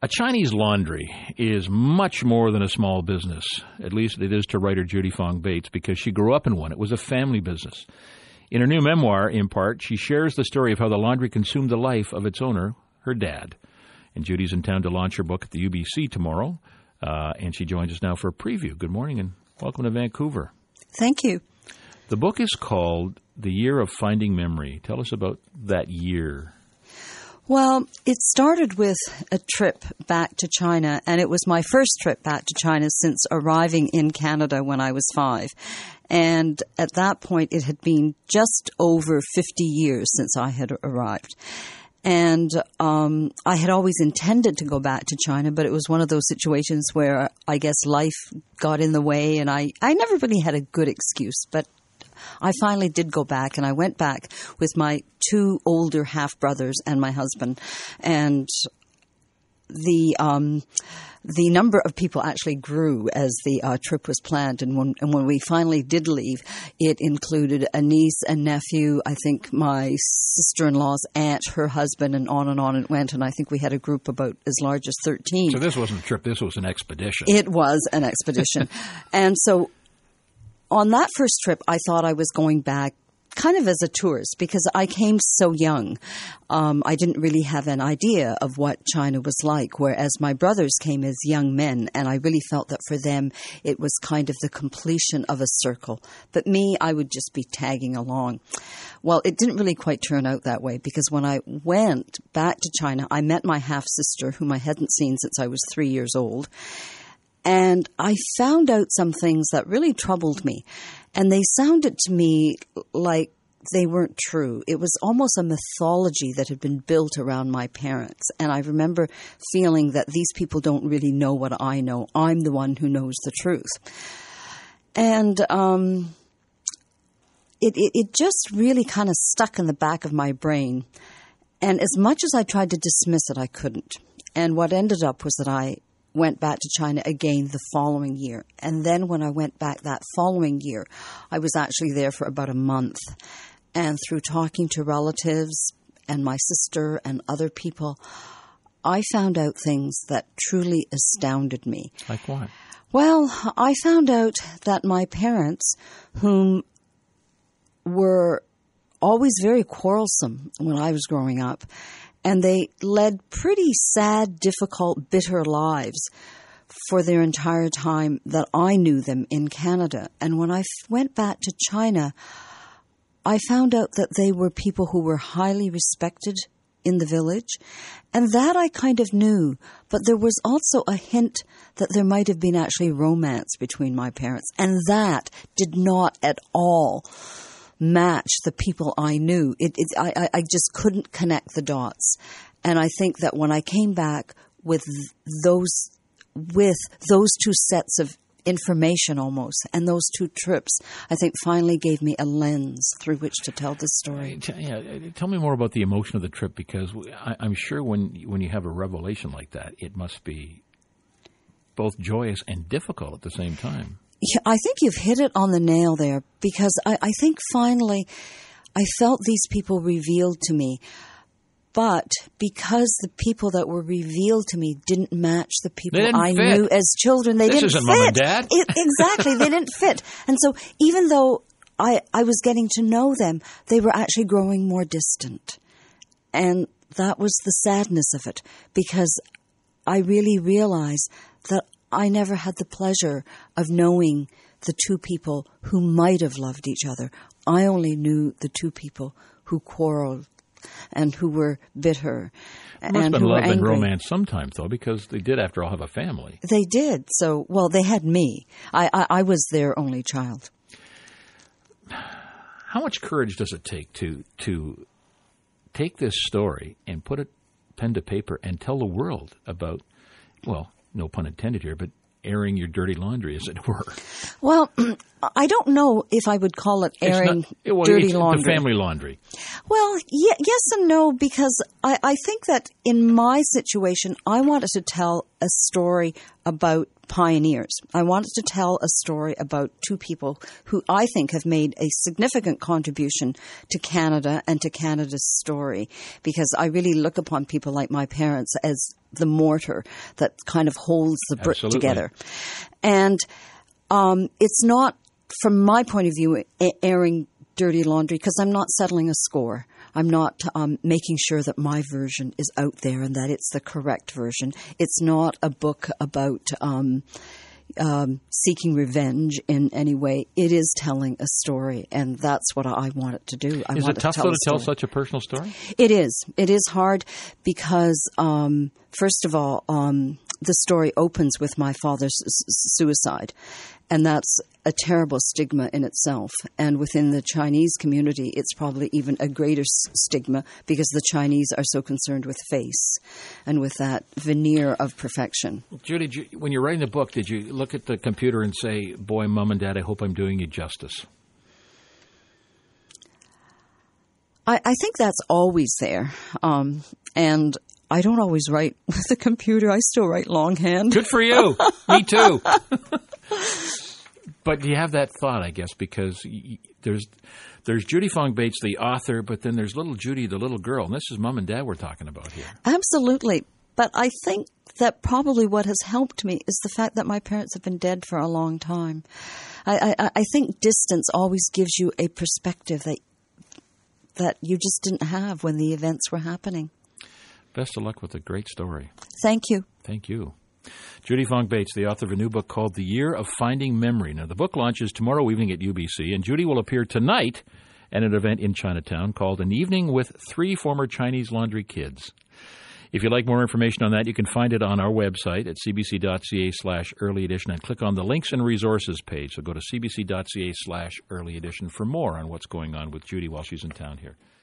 A Chinese laundry is much more than a small business. At least it is to writer Judy Fong Bates, because she grew up in one. It was a family business. In her new memoir, In Part, she shares the story of how the laundry consumed the life of its owner, her dad. And Judy's in town to launch her book at the UBC tomorrow, and she joins us now for a preview. Good morning and welcome to Vancouver. Thank you. The book is called The Year of Finding Memory. Tell us about that year. Well, it started with a trip back to China, and it was my first trip back to China since arriving in Canada when I was 5. And at that point, it had been just over 50 years since I had arrived. And I had always intended to go back to China, but it was one of those situations where I guess life got in the way, and I never really had a good excuse, but I finally did go back, and I went back with my 2 older half-brothers and my husband. And the number of people actually grew as the trip was planned. And when we finally did leave, it included a niece and nephew, I think my sister-in-law's aunt, her husband, and on it went. And I think we had a group about as large as 13. So this wasn't a trip, this was an expedition. It was an expedition. And so on that first trip, I thought I was going back kind of as a tourist because I came so young. I didn't really have an idea of what China was like, whereas my brothers came as young men, and I really felt that for them it was kind of the completion of a circle. But me, I would just be tagging along. Well, it didn't really quite turn out that way because when I went back to China, I met my half-sister, whom I hadn't seen since I was 3 years old. And I found out some things that really troubled me. And they sounded to me like they weren't true. It was almost a mythology that had been built around my parents. And I remember feeling that these people don't really know what I know. I'm the one who knows the truth. And it just really kind of stuck in the back of my brain. And as much as I tried to dismiss it, I couldn't. And what ended up was that I went back to China again the following year. And then when I went back that following year, I was actually there for about a month. And through talking to relatives and my sister and other people, I found out things that truly astounded me. Like what? Well, I found out that my parents, whom were always very quarrelsome when I was growing up, and they led pretty sad, difficult, bitter lives for their entire time that I knew them in Canada. And when I went back to China, I found out that they were people who were highly respected in the village. And that I kind of knew. But there was also a hint that there might have been actually romance between my parents. And that did not at all match the people I knew. I just couldn't connect the dots. And I think that when I came back with those 2 sets of information almost, and those 2 trips, I think finally gave me a lens through which to tell this story. Tell me more about the emotion of the trip, because I'm sure when you have a revelation like that, it must be both joyous and difficult at the same time. Yeah, I think you've hit it on the nail there, because I think finally I felt these people revealed to me. But because the people that were revealed to me didn't match the people I knew as children, they didn't fit. This isn't Mom and Dad. Exactly, they didn't fit. And so even though I was getting to know them, they were actually growing more distant. And that was the sadness of it, because I really realized that I never had the pleasure of knowing the 2 people who might have loved each other. I only knew the 2 people who quarreled and who were bitter and who were angry. Must have been love and romance sometimes, though, because they did, after all, have a family. They did. So, well, they had me. I was their only child. How much courage does it take to take this story and put it pen to paper and tell the world about, well, no pun intended here, but airing your dirty laundry, as it were? Well, I don't know if I would call it airing dirty laundry. The family laundry. Well, yes and no, because I think that in my situation, I wanted to tell a story about pioneers. I wanted to tell a story about two people who I think have made a significant contribution to Canada and to Canada's story, because I really look upon people like my parents as the mortar that kind of holds the brick together. And it's not, from my point of view, airing dirty laundry, because I'm not settling a score. I'm not making sure that my version is out there and that it's the correct version. It's not a book about seeking revenge in any way. It is telling a story, and that's what I want it to do. Is it tough, though, to tell such a personal story? It is. It is hard because, first of all, the story opens with my father's suicide, and that's a terrible stigma in itself. And within the Chinese community, it's probably even a greater stigma because the Chinese are so concerned with face and with that veneer of perfection. Judy, when you're writing the book, did you look at the computer and say, boy, Mom and Dad, I hope I'm doing you justice? I think that's always there. And I don't always write with the computer. I still write longhand. Good for you. Me too. But you have that thought, I guess, because there's Judy Fong Bates, the author, but then there's little Judy, the little girl. And this is Mom and Dad we're talking about here. Absolutely. But I think that probably what has helped me is the fact that my parents have been dead for a long time. I think distance always gives you a perspective that you just didn't have when the events were happening. Best of luck with a great story. Thank you. Thank you. Judy Fong Bates, the author of a new book called The Year of Finding Memory. Now, the book launches tomorrow evening at UBC, and Judy will appear tonight at an event in Chinatown called An Evening with 3 Former Chinese Laundry Kids. If you'd like more information on that, you can find it on our website at cbc.ca/early edition and click on the links and resources page. So go to cbc.ca/early edition for more on what's going on with Judy while she's in town here.